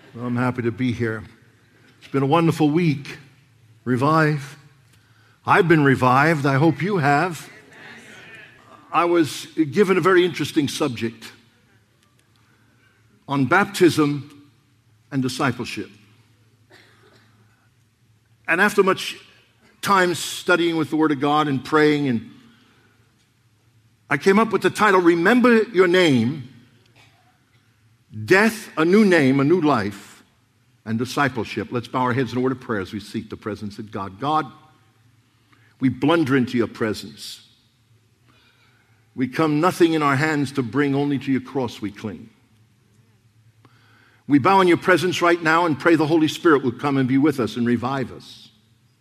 Well, I'm happy to be here. It's been a wonderful week. Revive. I've been revived. I hope you have. I was given a very interesting subject on baptism and discipleship. And after much time studying with the Word of God and praying, and I came up with the title, Remember Your Name, Death, a New Name, a New Life, and Discipleship. Let's bow our heads in a word of prayer as we seek the presence of God. God, we blunder into your presence. We come nothing in our hands to bring, only to your cross we cling. We bow in your presence right now and pray the Holy Spirit will come and be with us and revive us.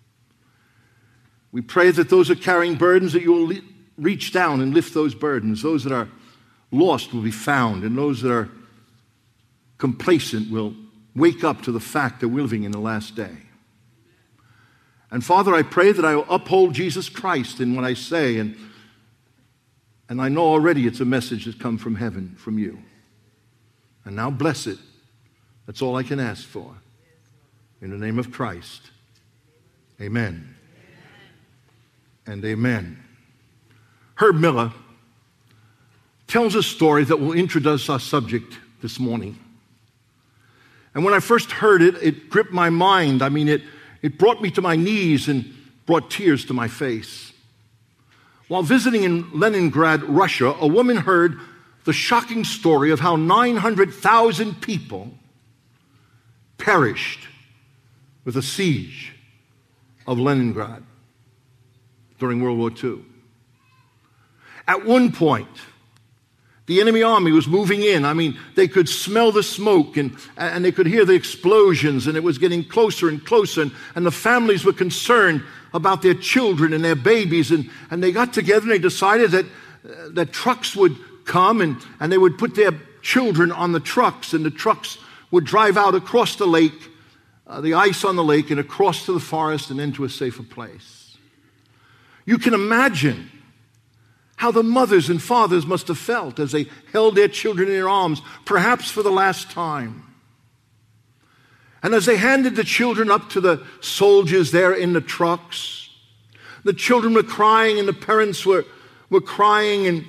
We pray that those who are carrying burdens, that you will reach down and lift those burdens. Those that are lost will be found, and those that are complacent will wake up to the fact that we're living in the last day. And Father, I pray that I will uphold Jesus Christ in what I say, and I know already it's a message that's come from heaven, from you. And now bless it. That's all I can ask for. In the name of Christ, amen. And amen. Herb Miller tells a story that will introduce our subject this morning. And when I first heard it, it gripped my mind. I mean, it brought me to my knees and brought tears to my face. While visiting in Leningrad, Russia, a woman heard the shocking story of how 900,000 people perished with the siege of Leningrad during World War II. At one point, the enemy army was moving in. I mean, they could smell the smoke and they could hear the explosions, and it was getting closer and closer, and the families were concerned about their children and their babies, and they got together and they decided that trucks would come and they would put their children on the trucks, and the trucks would drive out across the lake, the ice on the lake, and across to the forest and into a safer place. You can imagine how the mothers and fathers must have felt as they held their children in their arms, perhaps for the last time. And as they handed the children up to the soldiers there in the trucks, the children were crying and the parents were crying,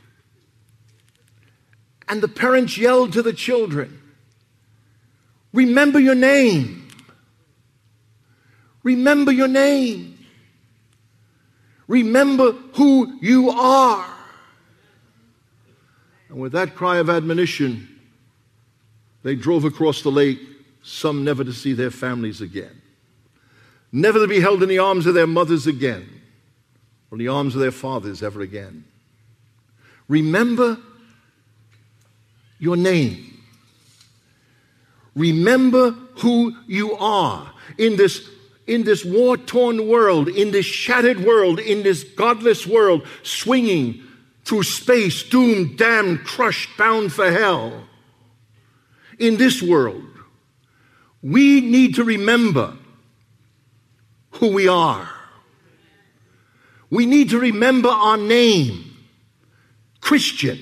and the parents yelled to the children, "Remember your name. Remember your name. Remember who you are." And with that cry of admonition, they drove across the lake, some never to see their families again, never to be held in the arms of their mothers again, or the arms of their fathers ever again. Remember your name. Remember who you are in this war-torn world, in this shattered world, in this godless world, swinging through space, doomed, damned, crushed, bound for hell. In this world, we need to remember who we are. We need to remember our name, Christian.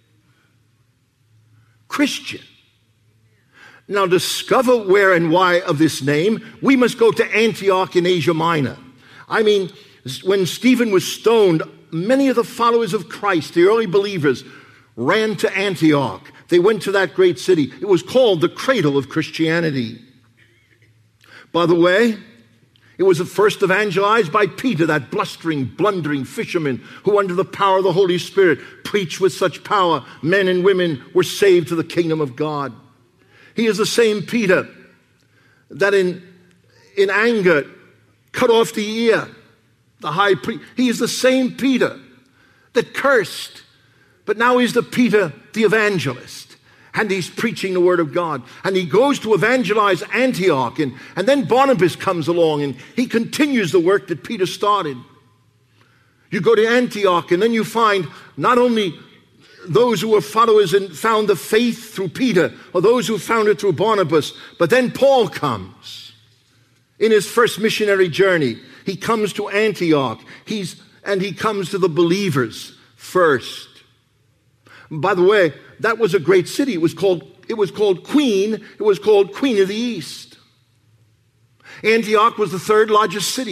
Christian. Now, discover where and why of this name, we must go to Antioch in Asia Minor. I mean, when Stephen was stoned, many of the followers of Christ, the early believers, ran to Antioch. They went to that great city. It was called the cradle of Christianity. By the way, it was at first evangelized by Peter, that blustering, blundering fisherman who, under the power of the Holy Spirit, preached with such power. Men and women were saved to the kingdom of God. He is the same Peter that in anger cut off the ear, the high priest. He is the same Peter that cursed, but now he's the Peter, the evangelist, and he's preaching the word of God. And he goes to evangelize Antioch, and then Barnabas comes along, and he continues the work that Peter started. You go to Antioch, and then you find not only those who were followers and found the faith through Peter, or those who found it through Barnabas. But then Paul comes in his first missionary journey. He comes to Antioch. He comes to the believers first. By the way, that was a great city. It was called it was called Queen. It was called Queen of the East. Antioch was the third largest city.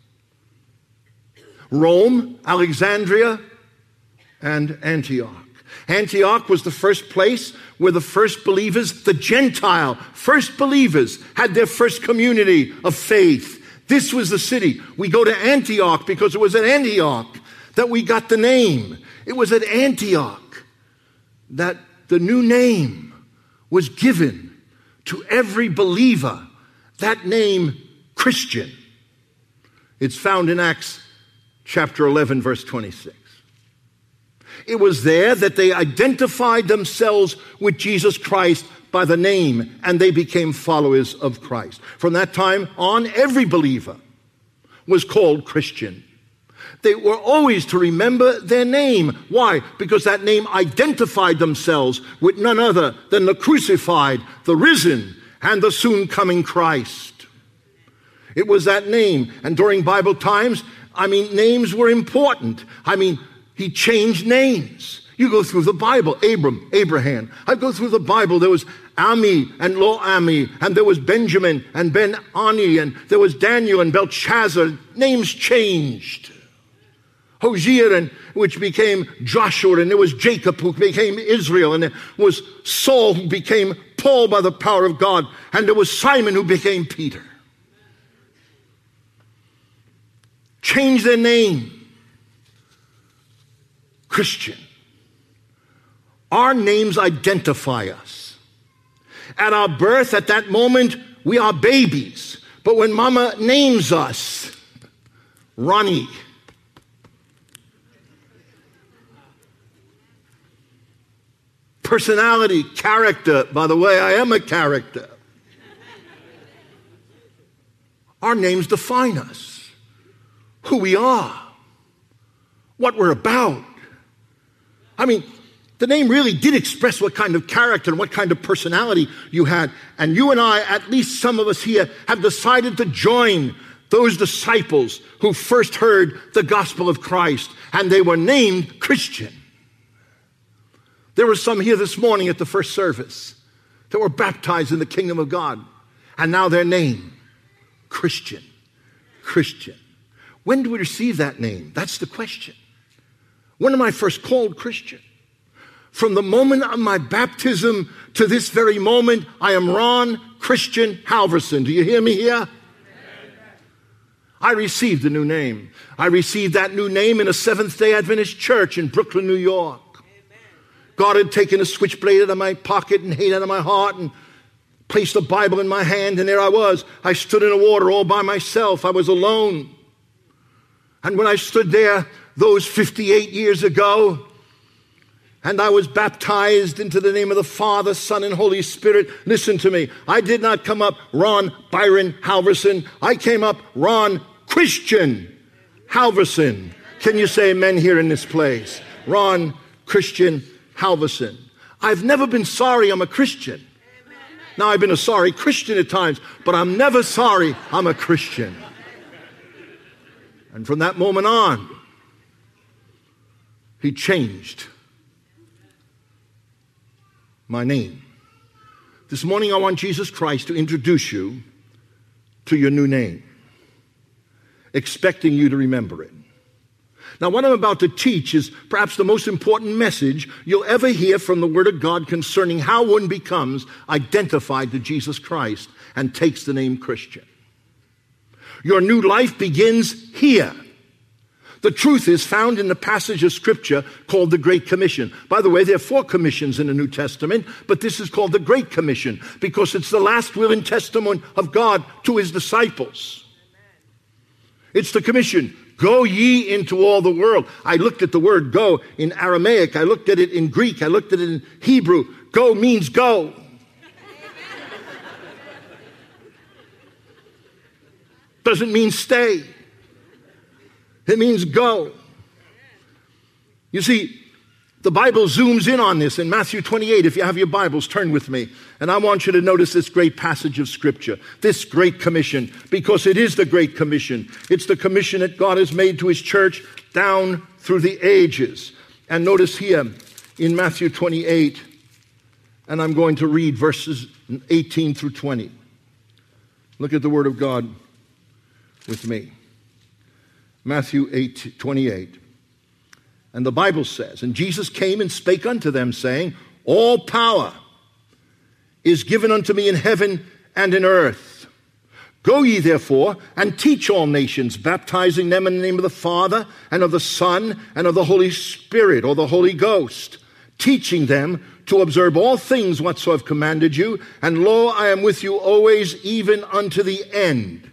Rome, Alexandria, and Antioch. Antioch was the first place where the first believers, the Gentile first believers, had their first community of faith. This was the city. We go to Antioch because it was at Antioch that we got the name. It was at Antioch that the new name was given to every believer. That name, Christian. It's found in Acts chapter 11, verse 26. It was there that they identified themselves with Jesus Christ by the name, and they became followers of Christ. From that time on, every believer was called Christian. They were always to remember their name. Why? Because that name identified themselves with none other than the crucified, the risen, and the soon coming Christ. It was that name. And during Bible times, names were important. He changed names. You go through the Bible, Abram, Abraham. I go through the Bible, there was Ami and Lo-Ami, and there was Benjamin and Ben-Ani, and there was Daniel and Belshazzar. Names changed. Hosea, which became Joshua, and there was Jacob, who became Israel, and there was Saul, who became Paul by the power of God, and there was Simon, who became Peter. Change their name. Christian. Our names identify us. At our birth, at that moment, we are babies. But when Mama names us, Ronnie, personality, character. By the way, I am a character. Our names define us, who we are, what we're about. The name really did express what kind of character and what kind of personality you had. And you and I, at least some of us here, have decided to join those disciples who first heard the gospel of Christ, and they were named Christian. There were some here this morning at the first service that were baptized in the kingdom of God, and now they're named Christian. Christian. When do we receive that name? That's the question. When am I first called Christian? From the moment of my baptism to this very moment, I am Ron Christian Halverson. Do you hear me here? I received a new name. I received that new name in a Seventh-day Adventist church in Brooklyn, New York. God had taken a switchblade out of my pocket and hate out of my heart and placed a Bible in my hand, and there I was. I stood in the water all by myself. I was alone. And when I stood there those 58 years ago, and I was baptized into the name of the Father, Son, and Holy Spirit. Listen to me. I did not come up Ron Byron Halverson. I came up Ron Christian Halverson. Can you say amen here in this place? Ron Christian Halverson. I've never been sorry I'm a Christian. Now, I've been a sorry Christian at times, but I'm never sorry I'm a Christian. And from that moment on, he changed my name. This morning I want Jesus Christ to introduce you to your new name, expecting you to remember it. Now, what I'm about to teach is perhaps the most important message you'll ever hear from the Word of God concerning how one becomes identified to Jesus Christ and takes the name Christian. Your new life begins here. The truth is found in the passage of Scripture called the Great Commission. By the way, there are 4 commissions in the New Testament, but this is called the Great Commission because it's the last will and testament of God to his disciples. It's the commission, go ye into all the world. I looked at the word go in Aramaic. I looked at it in Greek. I looked at it in Hebrew. Go means go. Doesn't mean stay. It means go. You see, the Bible zooms in on this in Matthew 28. If you have your Bibles, turn with me. And I want you to notice this great passage of Scripture, this great commission, because it is the great commission. It's the commission that God has made to his church down through the ages. And notice here in Matthew 28 And I'm going to read verses 18 through 20. Look at the Word of God with me. Matthew 8:28. And the Bible says, And Jesus came and spake unto them, saying, All power is given unto me in heaven and in earth. Go ye therefore and teach all nations, baptizing them in the name of the Father and of the Son and of the Holy Spirit, or the Holy Ghost, teaching them to observe all things whatsoever I've commanded you. And lo, I am with you always, even unto the end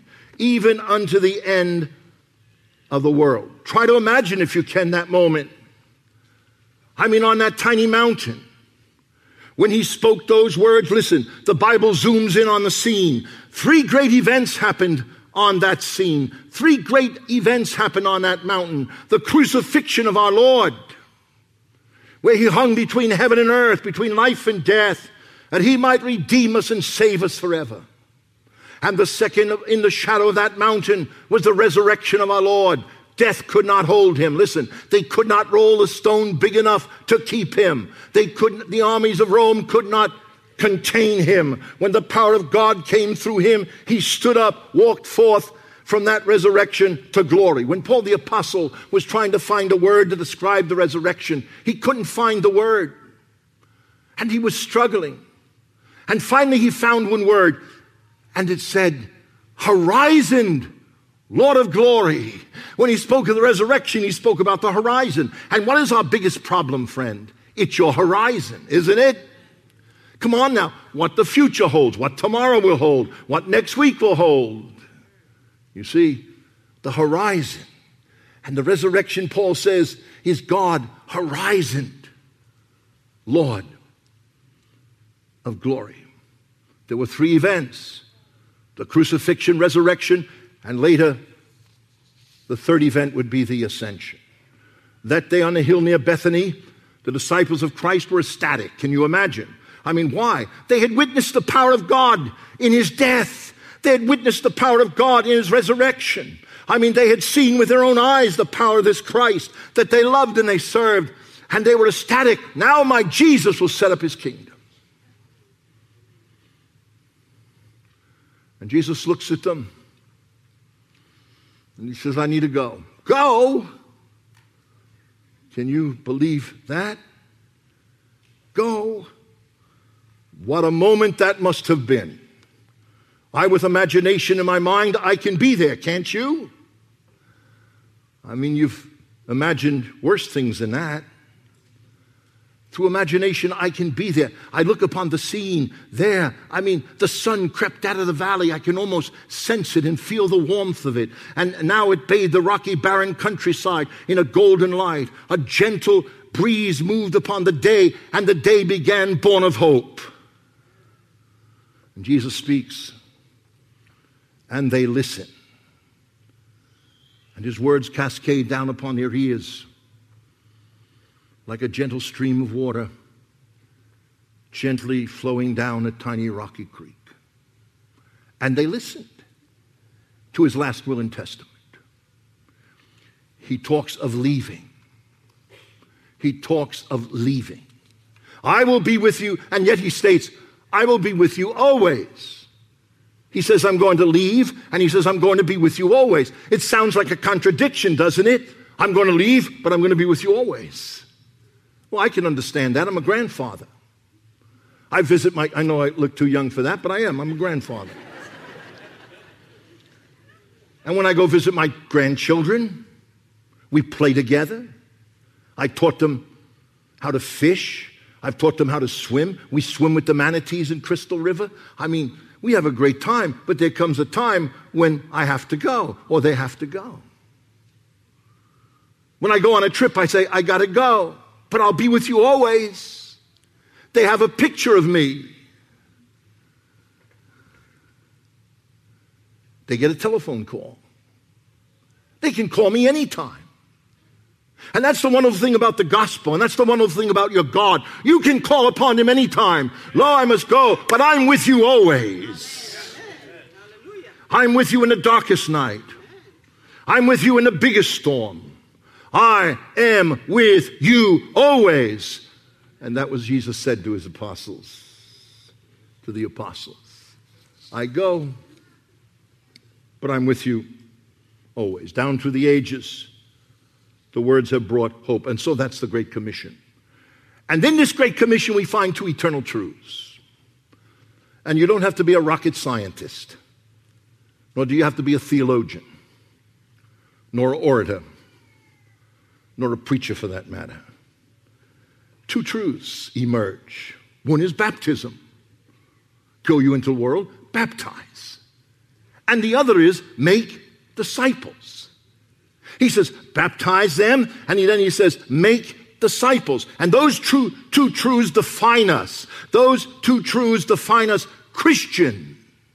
of the world. Try to imagine, if you can, that moment. I mean, on that tiny mountain, when he spoke those words, listen, the Bible zooms in on the scene. 3 great events happened on that scene. 3 great events happened on that mountain. The crucifixion of our Lord, where he hung between heaven and earth, between life and death, that he might redeem us and save us forever. And the second, in the shadow of that mountain, was the resurrection of our Lord. Death could not hold him. Listen, they could not roll a stone big enough to keep him. The armies of Rome could not contain him. When the power of God came through him, he stood up, walked forth from that resurrection to glory. When Paul the apostle was trying to find a word to describe the resurrection, he couldn't find the word. And he was struggling. And finally he found one word, and it said, horizon, Lord of glory. When he spoke of the resurrection, he spoke about the horizon. And what is our biggest problem, friend? It's your horizon, isn't it? Come on now, what the future holds, what tomorrow will hold, what next week will hold. You see, the horizon. And the resurrection, Paul says, is God horizoned, Lord of glory. There were 3 events: the crucifixion, resurrection, and later the third event would be the ascension. That day on the hill near Bethany, the disciples of Christ were ecstatic. Can you imagine? I mean, why? They had witnessed the power of God in his death. They had witnessed the power of God in his resurrection. I mean, they had seen with their own eyes the power of this Christ that they loved and they served, and they were ecstatic. Now my Jesus will set up his kingdom. And Jesus looks at them and he says, I need to go. Go? Can you believe that? Go? What a moment that must have been. I, with imagination in my mind, I can be there, can't you? I mean, you've imagined worse things than that. Through imagination, I can be there. I look upon the scene there. I mean, the sun crept out of the valley. I can almost sense it and feel the warmth of it. And now it bathed the rocky, barren countryside in a golden light. A gentle breeze moved upon the day, and the day began born of hope. And Jesus speaks, and they listen. And his words cascade down upon their ears like a gentle stream of water gently flowing down a tiny rocky creek. And they listened to his last will and testament. He talks of leaving. He talks of leaving. I will be with you, and yet he states, I will be with you always. He says, I'm going to leave, and he says, I'm going to be with you always. It sounds like a contradiction, doesn't it? I'm going to leave, but I'm going to be with you always. Well, I can understand that. I'm a grandfather. I know I look too young for that, but I am. I'm a grandfather. And when I go visit my grandchildren, we play together. I taught them how to fish. I've taught them how to swim. We swim with the manatees in Crystal River. I mean, we have a great time, but there comes a time when I have to go, or they have to go. When I go on a trip, I say, I got to go, but I'll be with you always. They have a picture of me. They get a telephone call. They can call me anytime. And that's the wonderful thing about the gospel, and that's the wonderful thing about your God. You can call upon him anytime. Lo, I must go, but I'm with you always. I'm with you in the darkest night. I'm with you in the biggest storm. I am with you always. And that was Jesus said to his apostles, to the apostles. I go, but I'm with you always. Down through the ages, the words have brought hope. And so that's the Great Commission. And in this Great Commission, we find two eternal truths. And you don't have to be a rocket scientist, nor do you have to be a theologian, nor an orator, nor a preacher for that matter. Two truths emerge. One is baptism. Go you into the world, baptize. And the other is make disciples. He says, baptize them, and then he says, make disciples. And those two truths define us. Those two truths define us Christian.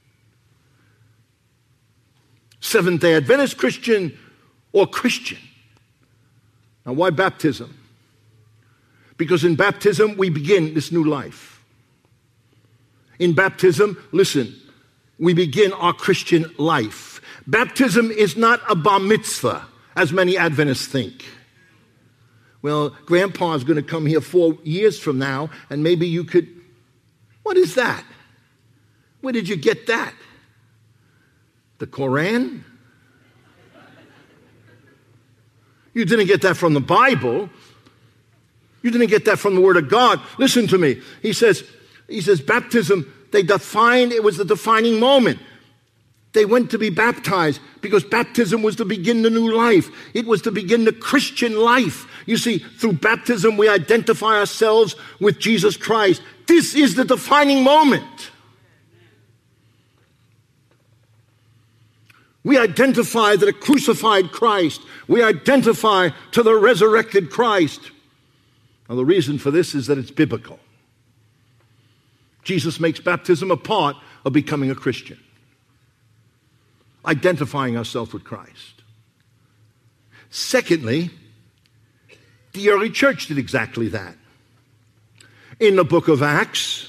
Seventh-day Adventist Christian or Christian. Now, why baptism? Because in baptism, we begin this new life. In baptism, listen, we begin our Christian life. Baptism is not a bar mitzvah, as many Adventists think. Well, Grandpa's going to come here 4 years from now, and maybe you could... What is that? Where did you get that? The Koran? You didn't get that from the Bible. You didn't get that from the Word of God. Listen to me. He says baptism, it was the defining moment. They went to be baptized because baptism was to begin the new life. It was to begin the Christian life. You see, through baptism, we identify ourselves with Jesus Christ. This is the defining moment. We identify to the crucified Christ. We identify to the resurrected Christ. Now, the reason for this is that it's biblical. Jesus makes baptism a part of becoming a Christian. Identifying ourselves with Christ. Secondly, the early church did exactly that. In the book of Acts,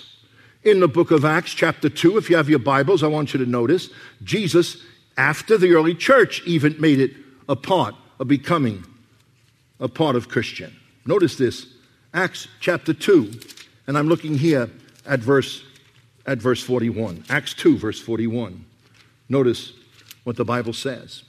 chapter 2, if you have your Bibles, I want you to notice, Jesus, after the early church, even made it a part of becoming a part of Christian. Notice this, Acts chapter 2, and I'm looking here at verse 41. Acts 2, verse 41. Notice what the Bible says.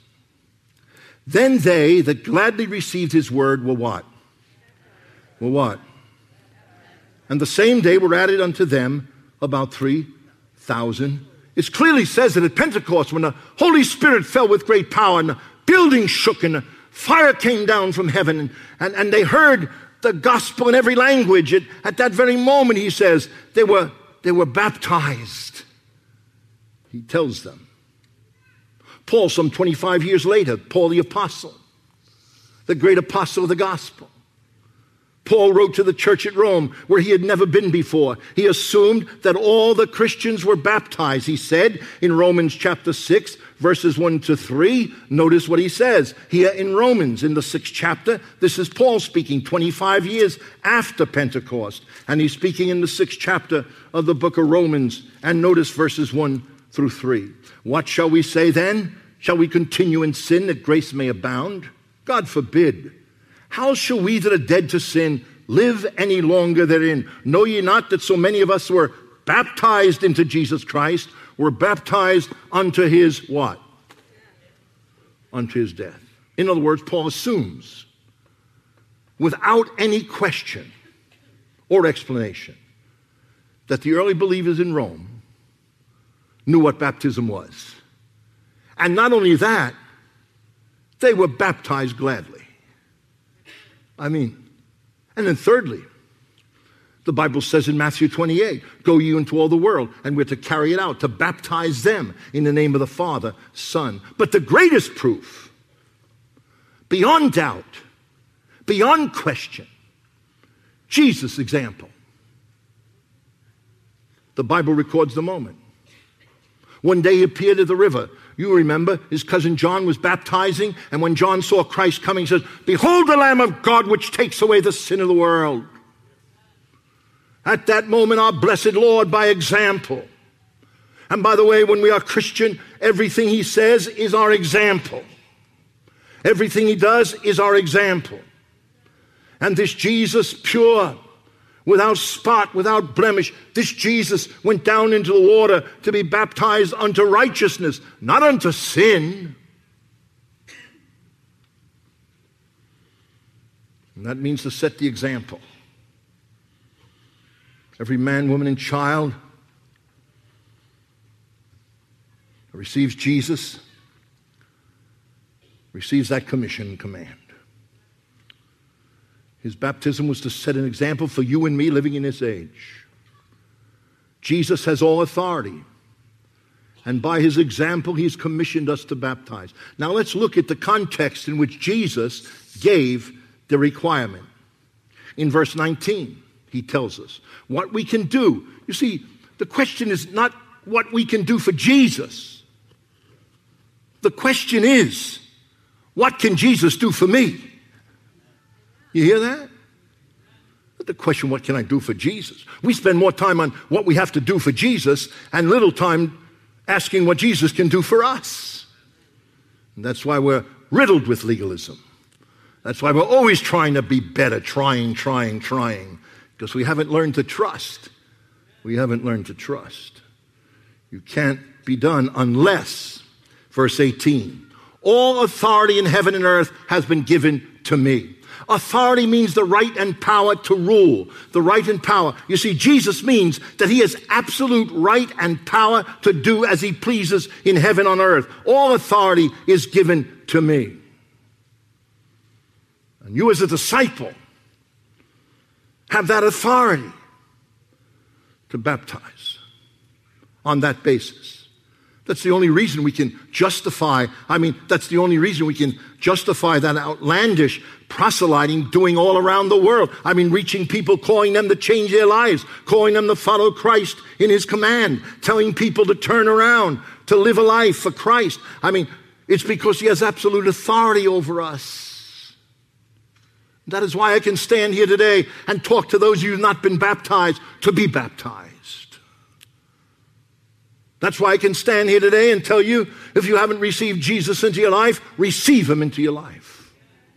Then they that gladly received his word were what? Were what? And the same day were added unto them about 3,000. It clearly says that at Pentecost, when the Holy Spirit fell with great power and the building shook and the fire came down from heaven and they heard the gospel in every language. At that very moment, he says, they were baptized. He tells them. Paul, some 25 years later, Paul the apostle, the great apostle of the gospel. Paul wrote to the church at Rome where he had never been before. He assumed that all the Christians were baptized. He said in Romans chapter 6, verses 1 to 3, notice what he says here in Romans in the 6th chapter. This is Paul speaking 25 years after Pentecost. And he's speaking in the 6th chapter of the book of Romans. And notice verses 1 through 3. What shall we say then? Shall we continue in sin that grace may abound? God forbid. How shall we that are dead to sin live any longer therein? Know ye not that so many of us were baptized into Jesus Christ, were baptized unto his what? Unto his death. In other words, Paul assumes, without any question or explanation, that the early believers in Rome knew what baptism was. And not only that, they were baptized gladly. And then thirdly, the Bible says in Matthew 28, go you into all the world, and we're to carry it out, to baptize them in the name of the Father, Son. But the greatest proof, beyond doubt, beyond question, Jesus' example. The Bible records the moment. One day he appeared at the river. You remember his cousin John was baptizing, and when John saw Christ coming, he says, behold the Lamb of God which takes away the sin of the world. At that moment, our blessed Lord, by example. And by the way, when we are Christian, everything he says is our example. Everything he does is our example. And this Jesus, pure, without spot, without blemish. This Jesus went down into the water to be baptized unto righteousness, not unto sin. And that means to set the example. Every man, woman, and child who receives Jesus receives that commission and command. His baptism was to set an example for you and me living in this age. Jesus has all authority. And by his example, he's commissioned us to baptize. Now let's look at the context in which Jesus gave the requirement. In verse 19, he tells us what we can do. You see, the question is not what we can do for Jesus. The question is, what can Jesus do for me? You hear that? The question, what can I do for Jesus? We spend more time on what we have to do for Jesus and little time asking what Jesus can do for us. And that's why we're riddled with legalism. That's why we're always trying to be better, trying, because we haven't learned to trust. We haven't learned to trust. You can't be done unless, verse 18, all authority in heaven and earth has been given to me. Authority means the right and power to rule. The right and power. You see, Jesus means that he has absolute right and power to do as he pleases in heaven and on earth. All authority is given to me. And you as a disciple have that authority to baptize on that basis. That's the only reason we can justify, that's the only reason we can justify that outlandish proselyting doing all around the world. Reaching people, calling them to change their lives, calling them to follow Christ in his command, telling people to turn around, to live a life for Christ. It's because he has absolute authority over us. That is why I can stand here today and talk to those of you who have not been baptized to be baptized. That's why I can stand here today and tell you, if you haven't received Jesus into your life, receive him into your life.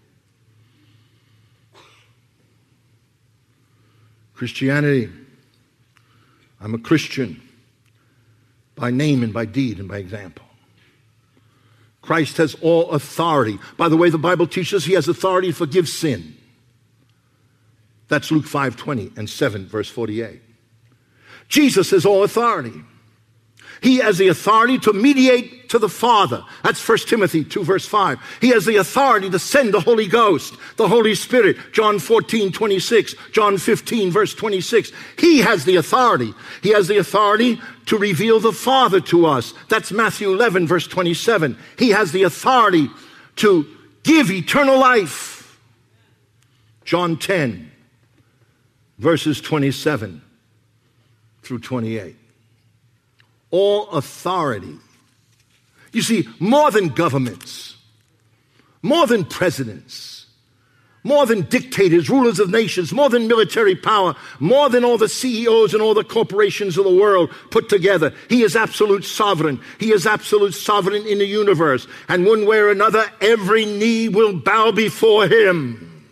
Christianity, I'm a Christian by name and by deed and by example. Christ has all authority. By the way, the Bible teaches he has authority to forgive sin. That's Luke 5:20 and 7 verse 48. Jesus has all authority. He has the authority to mediate to the Father. That's 1 Timothy 2 verse 5. He has the authority to send the Holy Ghost, the Holy Spirit. John 14:26, John 15 verse 26. He has the authority. He has the authority to reveal the Father to us. That's Matthew 11 verse 27. He has the authority to give eternal life. John 10 verses 27 through 28. All authority. You see, more than governments, more than presidents, more than dictators, rulers of nations, more than military power, more than all the CEOs and all the corporations of the world put together. He is absolute sovereign. He is absolute sovereign in the universe. And one way or another, every knee will bow before him.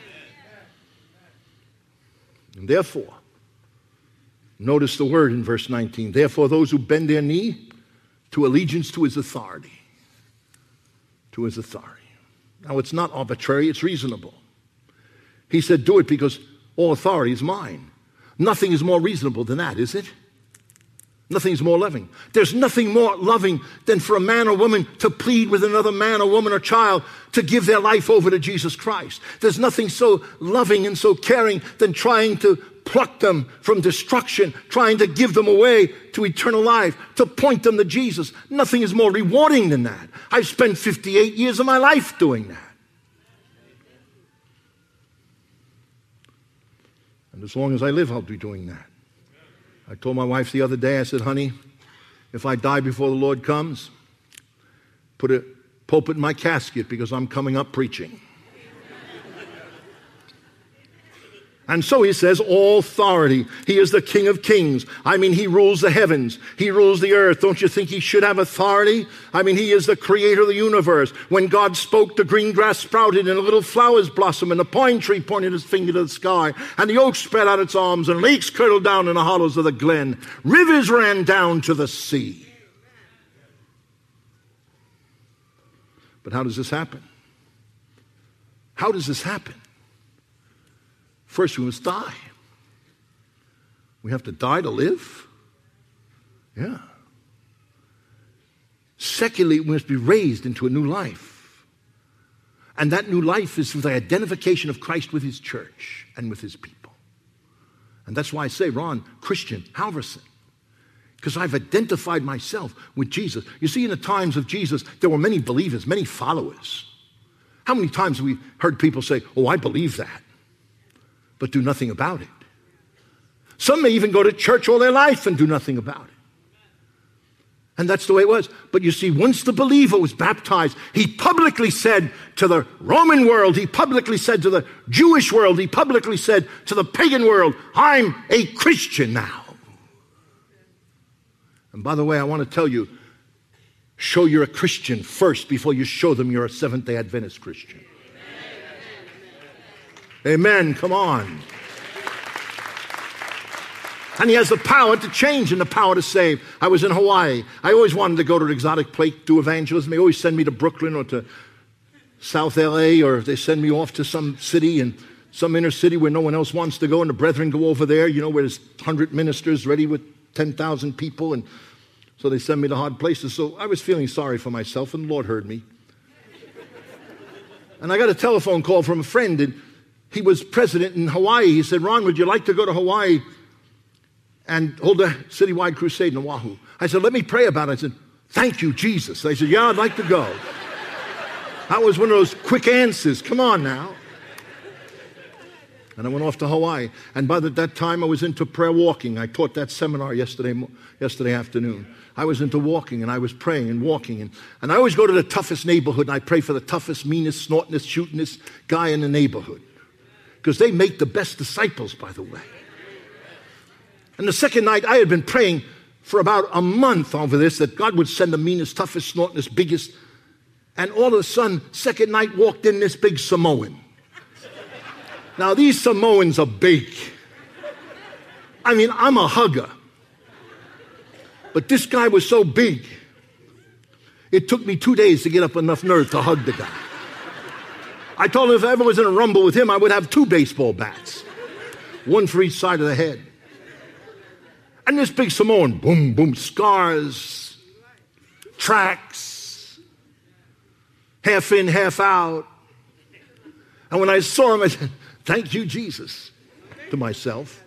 And therefore, notice the word in verse 19. Therefore, those who bend their knee to allegiance to his authority. To his authority. Now, it's not arbitrary, it's reasonable. He said, do it because all authority is mine. Nothing is more reasonable than that, is it? Nothing is more loving. There's nothing more loving than for a man or woman to plead with another man or woman or child to give their life over to Jesus Christ. There's nothing so loving and so caring than trying to pluck them from destruction, trying to give them away to eternal life, to point them to Jesus. Nothing is more rewarding than that. I've spent 58 years of my life doing that. And as long as I live, I'll be doing that. I told my wife the other day, I said, honey, if I die before the Lord comes, put a pulpit in my casket because I'm coming up preaching. And so he says, all authority. He is the King of kings. I mean, he rules the heavens. He rules the earth. Don't you think he should have authority? I mean, he is the creator of the universe. When God spoke, the green grass sprouted and the little flowers blossomed and the pine tree pointed its finger to the sky and the oak spread out its arms and lakes curdled down in the hollows of the glen. Rivers ran down to the sea. But how does this happen? How does this happen? First, we must die. We have to die to live? Yeah. Secondly, we must be raised into a new life. And that new life is through the identification of Christ with his church and with his people. And that's why I say, Ron, Christian, Halverson. Because I've identified myself with Jesus. You see, in the times of Jesus, there were many believers, many followers. How many times have we heard people say, oh, I believe that, but do nothing about it? Some may even go to church all their life and do nothing about it. And that's the way it was. But you see, once the believer was baptized, he publicly said to the Roman world, he publicly said to the Jewish world, he publicly said to the pagan world, I'm a Christian now. And by the way, I want to tell you, show you're a Christian first before you show them you're a Seventh-day Adventist Christian. Amen. Come on. And he has the power to change and the power to save. I was in Hawaii. I always wanted to go to an exotic place, do evangelism. They always send me to Brooklyn or to South LA, or they send me off to some city and some inner city where no one else wants to go, and the brethren go over there, you know, where there's 100 ministers ready with 10,000 people, and so they send me to hard places. So I was feeling sorry for myself, and the Lord heard me. And I got a telephone call from a friend, and he was president in Hawaii. He said, Ron, would you like to go to Hawaii and hold a citywide crusade in Oahu? I said, let me pray about it. I said, thank you, Jesus. I said, yeah, I'd like to go. That was one of those quick answers. Come on now. And I went off to Hawaii. And by that time, I was into prayer walking. I taught that seminar yesterday afternoon. I was into walking, and I was praying and walking. And I always go to the toughest neighborhood, and I pray for the toughest, meanest, snortingest, shootingest guy in the neighborhood. Because they make the best disciples, by the way. And the second night, I had been praying for about a month over this, that God would send the meanest, toughest, snortingest, biggest. And all of a sudden, second night, walked in this big Samoan. Now, these Samoans are big. I mean, I'm a hugger. But this guy was so big, it took me 2 days to get up enough nerve to hug the guy. I told him if I ever was in a rumble with him, I would have 2 baseball bats, one for each side of the head. And this big Samoan, boom, boom, scars, tracks, half in, half out. And when I saw him, I said, thank you, Jesus, to myself.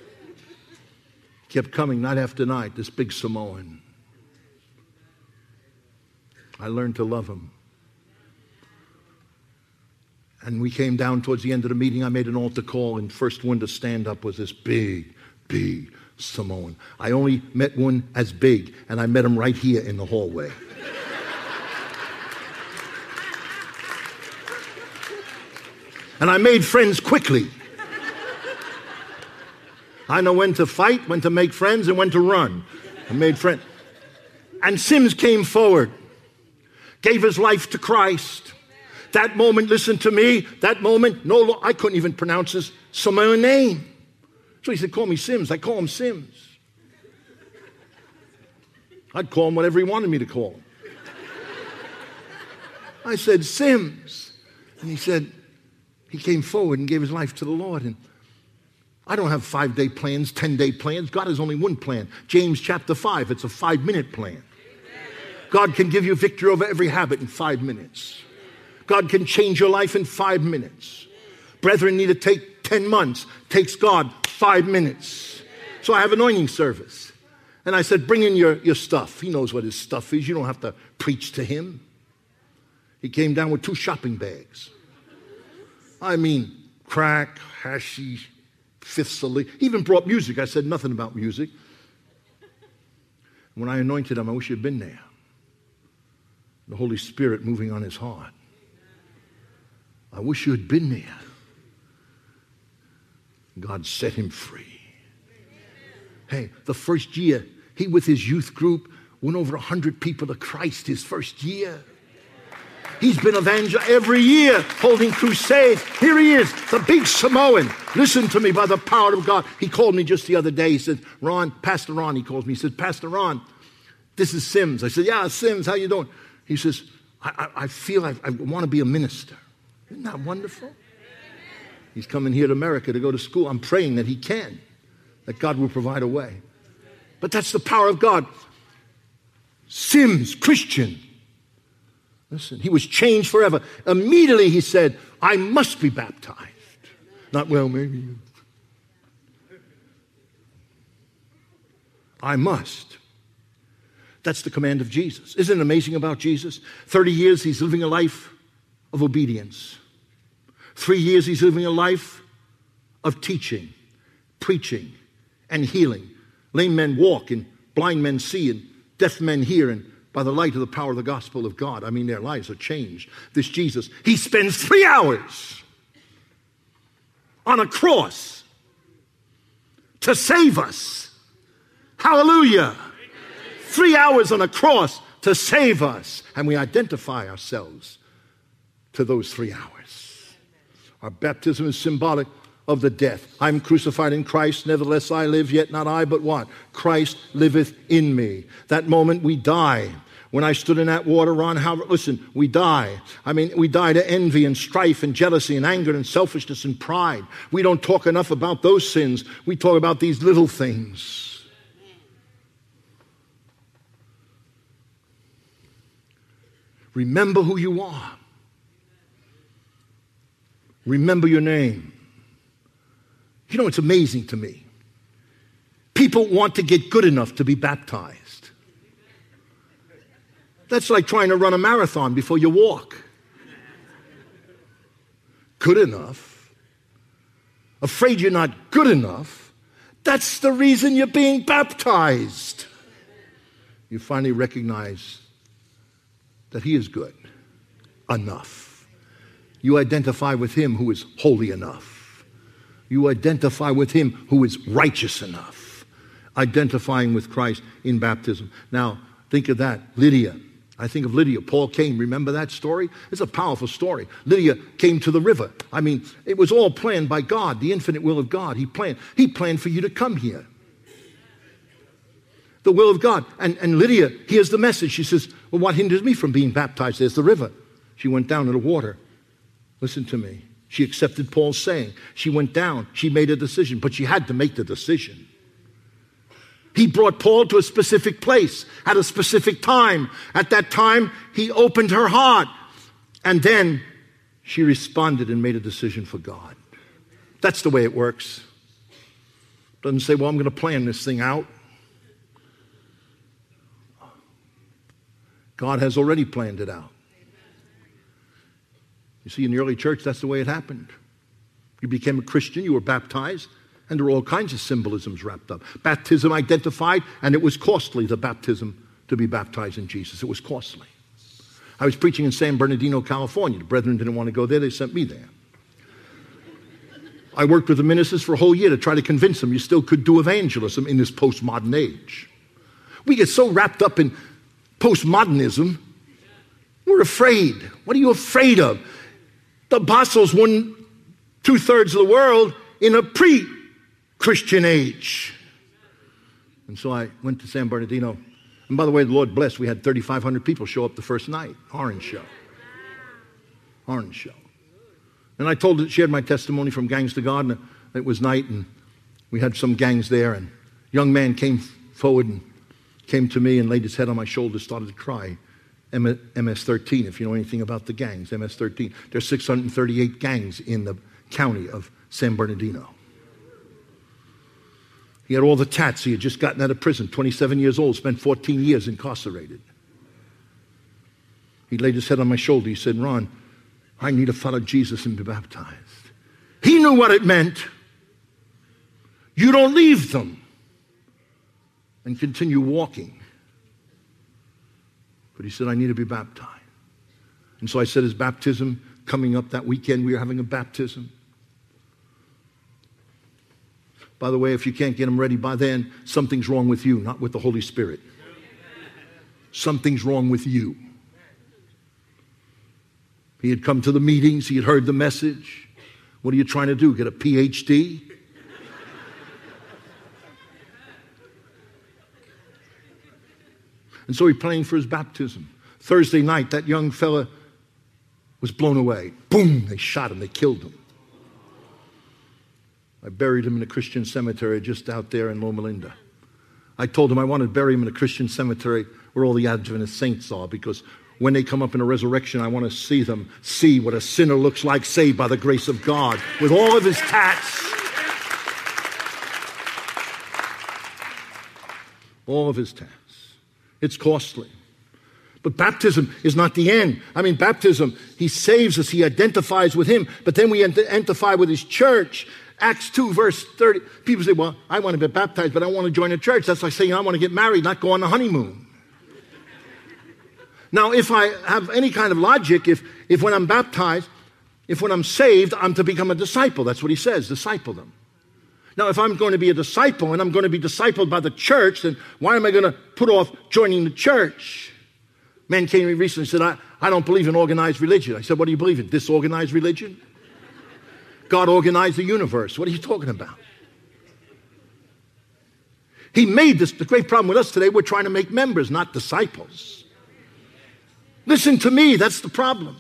Kept coming night after night, this big Samoan. I learned to love him. And we came down towards the end of the meeting. I made an altar call, and first one to stand up was this big, big Samoan. I only met one as big, and I met him right here in the hallway. And I made friends quickly. I know when to fight, when to make friends, and when to run. I made friends. And Sims came forward, gave his life to Christ. That moment, listen to me, that moment, no, I couldn't even pronounce his Samoan name. So he said, call me Sims. I call him Sims. I'd call him whatever he wanted me to call him. I said, Sims. And he came forward and gave his life to the Lord. And I don't have 5-day plans, 10-day plans. God has only one plan. James chapter 5, it's a 5-minute plan. God can give you victory over every habit in 5 minutes. God can change your life in 5 minutes. Brethren need to take 10 months. Takes God 5 minutes. So I have anointing service. And I said, bring in your stuff. He knows what his stuff is. You don't have to preach to him. He came down with 2 shopping bags. I mean, crack, hashish, Fifth Salute. He even brought music. I said nothing about music. When I anointed him, I wish you'd been there. The Holy Spirit moving on his heart. I wish you had been there. God set him free. Hey, the first year, he with his youth group went over 100 people to Christ his first year. He's been evangelizing every year, holding crusades. Here he is, the big Samoan. Listen to me by the power of God. He called me just the other day. He said, Ron, Pastor Ron, he calls me. He said, Pastor Ron, this is Sims. I said, yeah, Sims, how you doing? He says, I feel I want to be a minister. Isn't that wonderful? He's coming here to America to go to school. I'm praying that he can, that God will provide a way. But that's the power of God. Sims, Christian. Listen, he was changed forever. Immediately he said, I must be baptized. Not, well, maybe. I must. That's the command of Jesus. Isn't it amazing about Jesus? 30 years he's living a life of obedience. 3 years he's living a life of teaching, preaching, and healing. Lame men walk and blind men see and deaf men hear, and by the light of the power of the gospel of God, I mean, their lives are changed. This Jesus, he spends 3 hours on a cross to save us. Hallelujah. 3 hours on a cross to save us. And we identify ourselves to those 3 hours. Our baptism is symbolic of the death. I'm crucified in Christ, nevertheless I live, yet not I, but what? Christ liveth in me. That moment we die. When I stood in that water, Ron Howard, listen, we die. I mean, we die to envy and strife and jealousy and anger and selfishness and pride. We don't talk enough about those sins. We talk about these little things. Remember who you are. Remember your name. You know, it's amazing to me. People want to get good enough to be baptized. That's like trying to run a marathon before you walk. Good enough. Afraid you're not good enough. That's the reason you're being baptized. You finally recognize that he is good enough. You identify with him who is holy enough. You identify with him who is righteous enough. Identifying with Christ in baptism. Now, think of that. Lydia. I think of Lydia. Paul came. Remember that story? It's a powerful story. Lydia came to the river. I mean, it was all planned by God, the infinite will of God. He planned for you to come here. The will of God. And Lydia hears the message. She says, well, what hinders me from being baptized? There's the river. She went down to the water. Listen to me. She accepted Paul's saying. She went down. She made a decision. But she had to make the decision. He brought Paul to a specific place at a specific time. At that time, he opened her heart. And then she responded and made a decision for God. That's the way it works. Doesn't say, well, I'm going to plan this thing out. God has already planned it out. You see, in the early church, that's the way it happened. You became a Christian, you were baptized, and there were all kinds of symbolisms wrapped up. Baptism identified, and it was costly, the baptism to be baptized in Jesus. It was costly. I was preaching in San Bernardino, California. The brethren didn't want to go there. They sent me there. I worked with the ministers for a whole year to try to convince them you still could do evangelism in this postmodern age. We get so wrapped up in postmodernism, we're afraid. What are you afraid of? The apostles won 2/3 of the world in a pre-Christian age. And so I went to San Bernardino. And by the way, the Lord blessed. We had 3,500 people show up the first night. Orange show. Orange show. And I shared my testimony from Gangs to God. And it was night, and we had some gangs there. And a young man came forward and came to me and laid his head on my shoulder, started to cry. MS-13, if you know anything about the gangs, MS-13. There's 638 gangs in the county of San Bernardino. He had all the tats. He had just gotten out of prison, 27 years old, spent 14 years incarcerated. He laid his head on my shoulder. He said, Ron, I need to follow Jesus and be baptized. He knew what it meant. You don't leave them and continue walking. But he said, I need to be baptized. And so I said, is baptism coming up that weekend? We were having a baptism. By the way, if you can't get them ready by then, something's wrong with you, not with the Holy Spirit. Something's wrong with you. He had come to the meetings. He had heard the message. What are you trying to do? Get a PhD? And so he praying for his baptism. Thursday night, that young fella was blown away. Boom, they shot him. They killed him. I buried him in a Christian cemetery just out there in Loma Linda. I told him I wanted to bury him in a Christian cemetery where all the Adventist saints are, because when they come up in a resurrection, I want to see them see what a sinner looks like, saved by the grace of God, with all of his tats. All of his tats. It's costly. But baptism is not the end. I mean, baptism, he saves us, he identifies with him, but then we identify with his church. Acts 2, verse 30. People say, well, I want to be baptized, but I want to join a church. That's like saying I want to get married, not go on the honeymoon. Now, if I have any kind of logic, if when I'm baptized, if when I'm saved, I'm to become a disciple. That's what he says, disciple them. Now, if I'm going to be a disciple and I'm going to be discipled by the church, then why am I going to put off joining the church? Man came to me recently and said, I don't believe in organized religion. I said, what do you believe in? Disorganized religion? God organized the universe. What are you talking about? He made this. The great problem with us today, we're trying to make members, not disciples. Listen to me, that's the problem.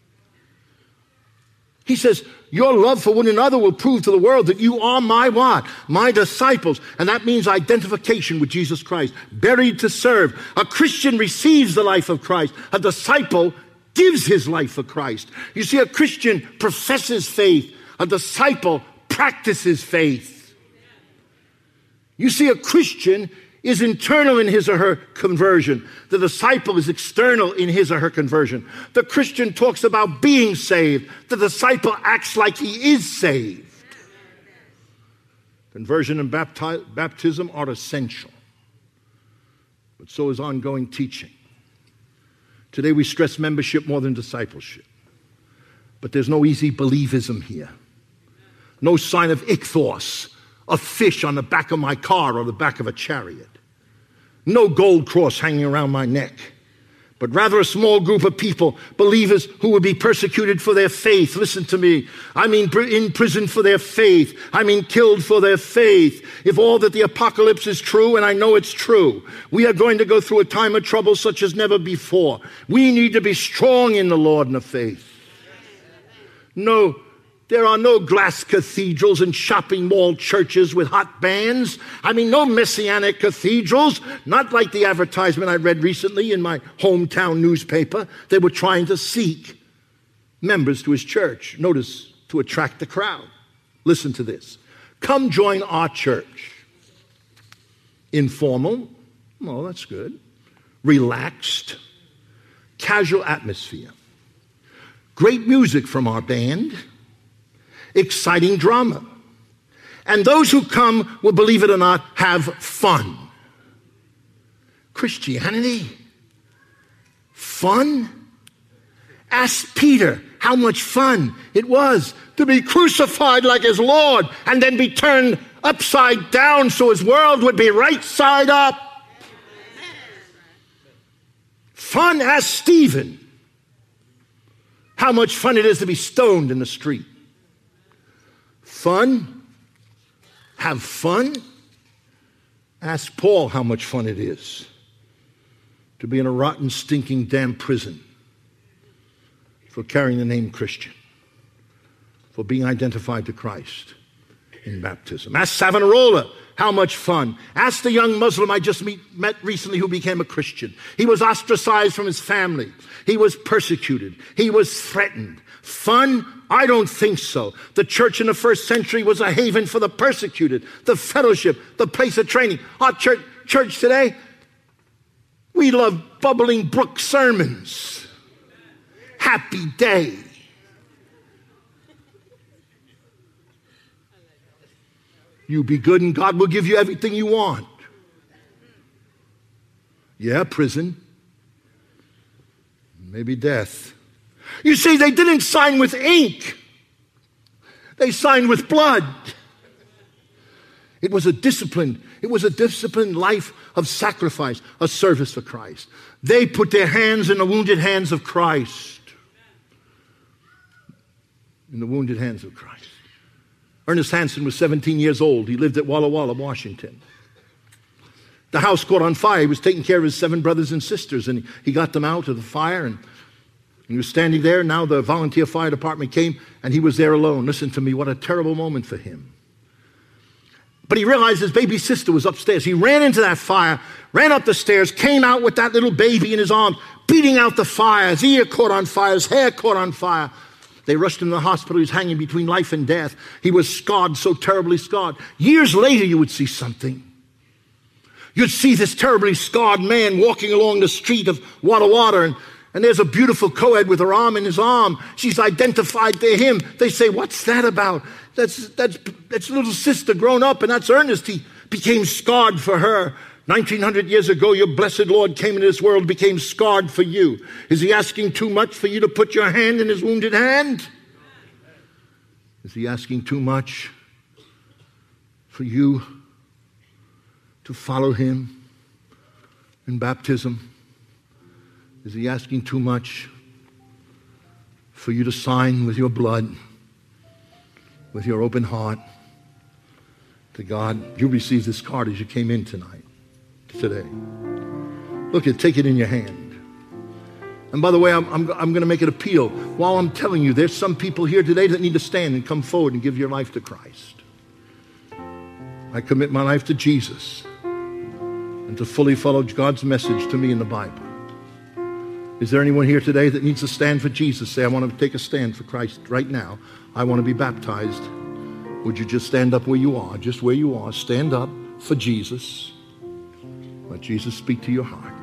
He says, your love for one another will prove to the world that you are my what? My disciples. And that means identification with Jesus Christ. Buried to serve. A Christian receives the life of Christ. A disciple gives his life for Christ. You see, a Christian professes faith. A disciple practices faith. You see, a Christian is internal in his or her conversion. The disciple is external in his or her conversion. The Christian talks about being saved. The disciple acts like he is saved. Conversion and baptism are essential. But so is ongoing teaching. Today we stress membership more than discipleship. But there's no easy believism here. No sign of ichthos, a fish on the back of my car or the back of a chariot. No gold cross hanging around my neck, but rather a small group of people, believers who would be persecuted for their faith. Listen to me. I mean, in prison for their faith. I mean, killed for their faith. If all that the apocalypse is true, and I know it's true, we are going to go through a time of trouble such as never before. We need to be strong in the Lord and the faith. No, there are no glass cathedrals and shopping mall churches with hot bands. I mean, no messianic cathedrals, not like the advertisement I read recently in my hometown newspaper. They were trying to seek members to his church. Notice, to attract the crowd. Listen to this. Come join our church. Informal, well, that's good. Relaxed, casual atmosphere. Great music from our band. Exciting drama. And those who come will, believe it or not, have fun. Christianity? Fun? Ask Peter how much fun it was to be crucified like his Lord and then be turned upside down so his world would be right side up. Fun? Ask Stephen how much fun it is to be stoned in the street. Fun? Have fun? Ask Paul how much fun it is to be in a rotten, stinking, damn prison for carrying the name Christian, for being identified to Christ in baptism. Ask Savonarola how much fun. Ask the young Muslim I just met recently who became a Christian. He was ostracized from his family. He was persecuted. He was threatened. Fun? I don't think so. The church in the first century was a haven for the persecuted, the fellowship, the place of training. Our church today, we love bubbling brook sermons. Happy day. You be good and God will give you everything you want. Yeah, prison. Maybe death. You see, they didn't sign with ink. They signed with blood. It was a disciplined life of sacrifice, a service for Christ. They put their hands in the wounded hands of Christ. In the wounded hands of Christ. Ernest Hansen was 17 years old. He lived at Walla Walla, Washington. The house caught on fire. He was taking care of his 7 brothers and sisters, and he got them out of the fire, and he was standing there. Now the volunteer fire department came, and he was there alone. Listen to me, what a terrible moment for him. But he realized his baby sister was upstairs. He ran into that fire, ran up the stairs, came out with that little baby in his arms, beating out the fire. His ear caught on fire, his hair caught on fire. They rushed him to the hospital. He was hanging between life and death. He was scarred, so terribly scarred. Years later, you would see something. You'd see this terribly scarred man walking along the street of Walla Walla, and there's a beautiful co-ed with her arm in his arm. She's identified to him. They say, what's that about? That's little sister grown up, and that's Ernest. He became scarred for her. 1900 years ago, your blessed Lord came into this world, became scarred for you. Is he asking too much for you to put your hand in his wounded hand? Is he asking too much for you to follow him in baptism? Is he asking too much for you to sign with your blood, with your open heart to God? You received this card as you came in today. Look, take it in your hand. And by the way, I'm going to make an appeal. While I'm telling you, there's some people here today that need to stand and come forward and give your life to Christ. I commit my life to Jesus and to fully follow God's message to me in the Bible. Is there anyone here today that needs to stand for Jesus? Say, I want to take a stand for Christ right now. I want to be baptized. Would you just stand up where you are? Just where you are. Stand up for Jesus. Let Jesus speak to your heart.